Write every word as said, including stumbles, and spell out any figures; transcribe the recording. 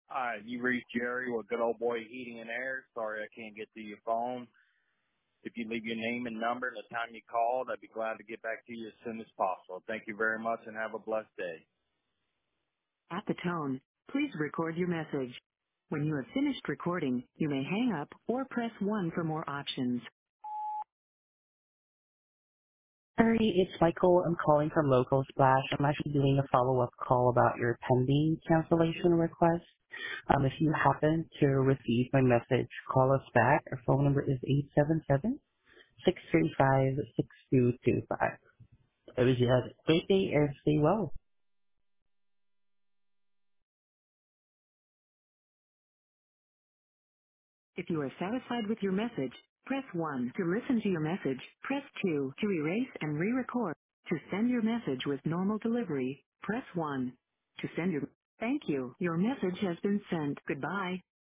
Hi, you reached Jerry with Good Old Boy Heating and Air. Sorry I can't get to your phone. If you leave your name and number and the time you called, I'd be glad to get back to you as soon as possible. Thank you very much and have a blessed day. At the tone, please record your message. When you have finished recording, you may hang up or press one for more options. Sorry, it's Michael. I'm calling from Local Splash. I'm actually doing a follow-up call about your pending cancellation request. Um, if you happen to receive my message, call us back. Our phone number is eight seven seven, six three five, six two two five. I wish you have a great day and stay well. If you are satisfied with your message, press one. To listen to your message, press two. To erase and re-record. To send your message with normal delivery, press one. To send your... Thank you. Your message has been sent. Goodbye.